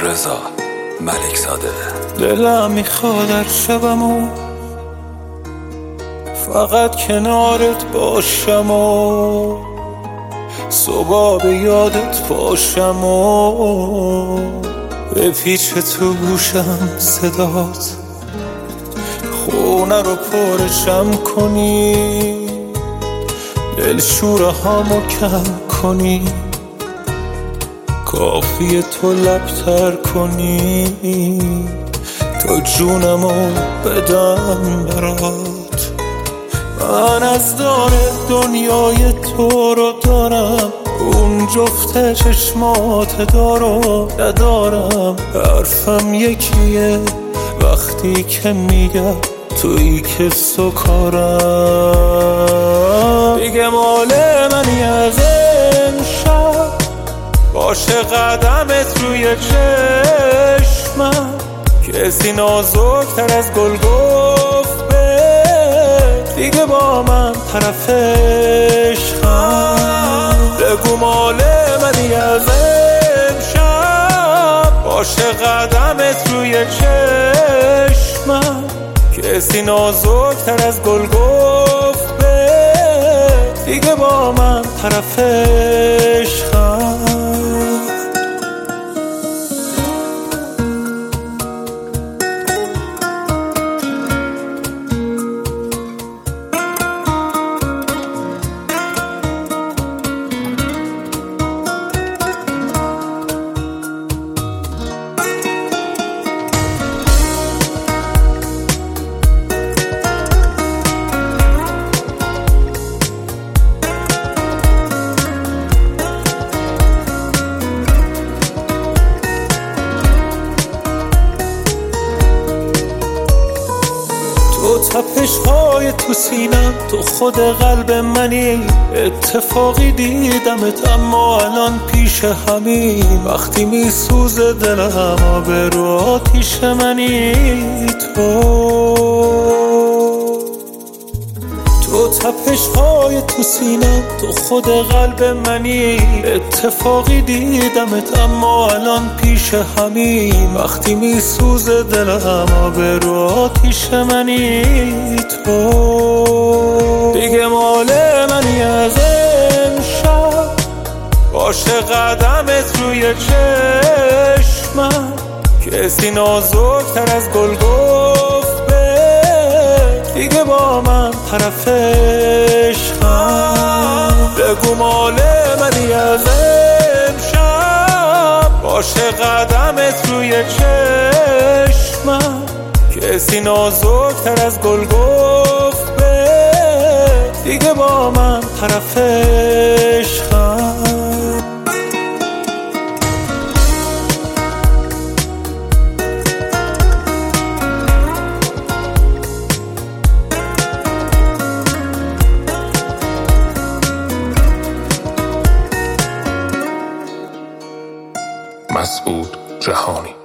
رضا ملک زاده. دلم میخواد هر شبمو فقط کنارت باشم و صبح به یادت باشم و به پیچ تو گوشم صدات خونه رو پرشم کنی، دلشوره هامو کم کنی، کافیه تو لبتر کنی تا جونمو بدم برات. من از دار دنیای تو رو دارم، اون جفت چشمات دارو ندارم. حرفم یکیه وقتی که میگم تویی که سکارم. دیگه مال منی از امشب، باشه قدمت روی چشمم. کسی نازکتر از گل گفت به دیگه با من طرف عشقم. بگو مال منی از امشب، باشه قدمت روی چشمم. کسی نازکتر از گل گفت به دیگه با من طرف عشقم. تو تپش‌های تو سینم، تو خود قلب منی. اتفاقی دیدمت اما الان پیش همین. وقتی میسوزه دلم آب رو آتیش منی. تو تپش‌های تو سینم، تو خود قلب منی. اتفاقی دیدمت اما الان پیش همین. وقتی میسوزه دلم آب رو آتیش منی. تو دیگه مال منی از امشب، باشه قدمت روی چشمم. کسی نازکتر از گل گفت به دیگه با من طرف عشقم. بگو مال منی از امشب، باشه قدمت روی چشمم. کسی نازکتر از گل گفت به دیگه با من طرف عشقم. مسعود جهانی.